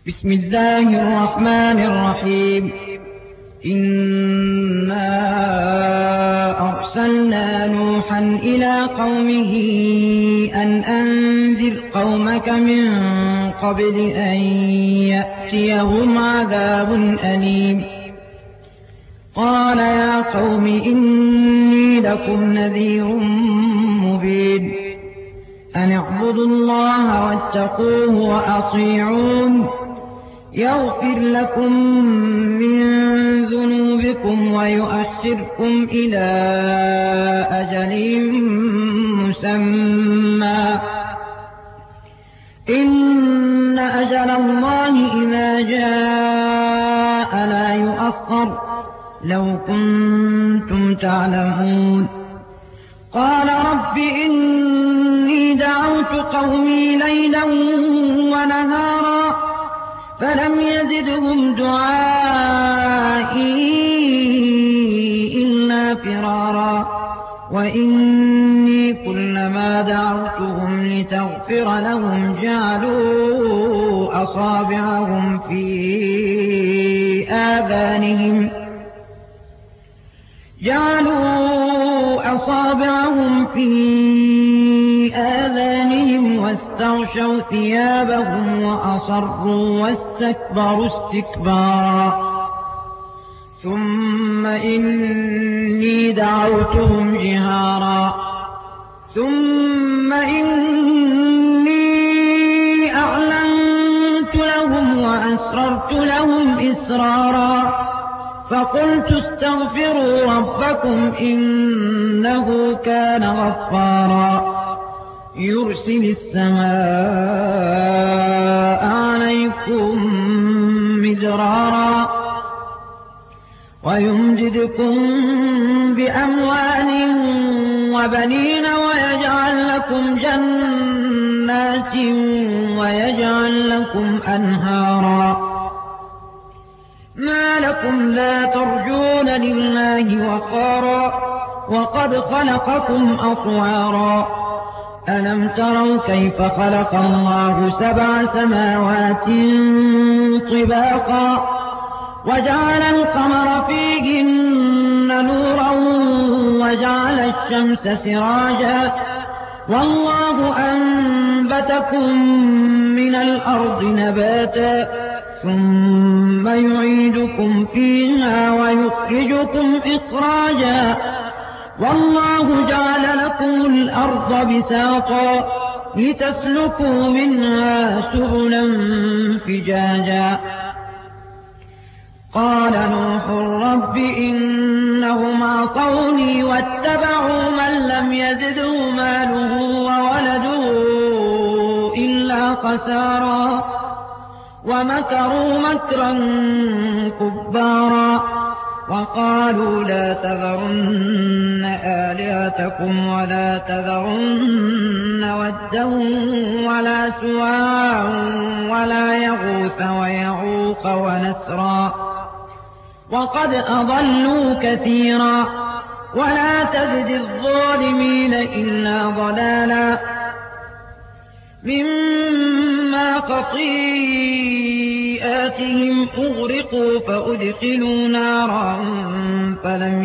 بسم الله الرحمن الرحيم. إنا أرسلنا نوحا إلى قومه أن أنذر قومك من قبل أن يأتيهم عذاب أليم. قال يا قوم إني لكم نذير مبين. أن اعبدوا الله واتقوه وأطيعون يغفر لكم من ذنوبكم ويؤخركم إلى أجل مسمى إن أجل الله إذا جاء لا يؤخر لو كنتم تعلمون. قال رب إني دعوت قومي ليلا ونهارا فلم يزدهم دعائي إلا فرارا وإني كلما دعوتهم لتغفر لهم جعلوا أصابعهم في آذانهم واستغشوا ثيابهم وأصروا واستكبروا استكبارا. ثم إني دعوتهم جهارا ثم إني أعلنت لهم وأسررت لهم إسرارا فقلت استغفروا ربكم إنه كان غفارا يرسل السماء عليكم مدرارا ويمددكم بأموال وبنين ويجعل لكم جنات ويجعل لكم أنهارا. ما لكم لا ترجون لله وقارا وقد خلقكم أطوارا. ألم تروا كيف خلق الله 7 سماوات طباقا وجعل القمر فيهن نورا وجعل الشمس سراجا والله أنبتكم من الأرض نباتا ثم يعيدكم فيها ويخرجكم إخراجا والله جعل لكم الأرض بساطا لتسلكوا منها سبلا فجاجا. قال نوح رب إنهم عصوني واتبعوا من لم يزده ماله وولده إلا خسارا ومكروا مكرا كبارا وقالوا لا تذرن آلهتكم ولا تذرن ودا ولا سواعا ولا يغوث ويعوق ونسرا وقد أضلوا كثيرا ولا تزد الظالمين إلا ضلالا. مما خطيئاتهم أغرقوا فأدخلوا نارا فلم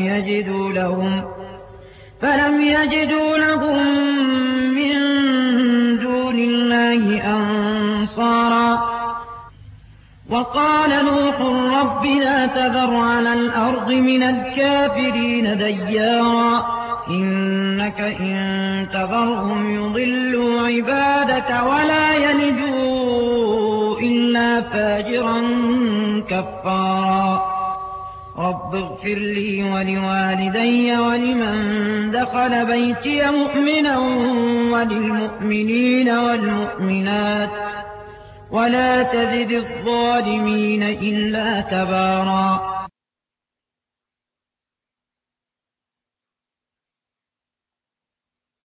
يجدوا لهم من دون الله أنصارا. وقال نوح رب لا تذر على الأرض من الكافرين ديارا إنك إن تذرهم يضلوا عبادك ولا يلدوا إلا فاجرا كفارا. رب اغفر لي ولوالدي ولمن دخل بيتي مؤمنا وللمؤمنين والمؤمنات ولا تزد الظالمين إلا تبارا.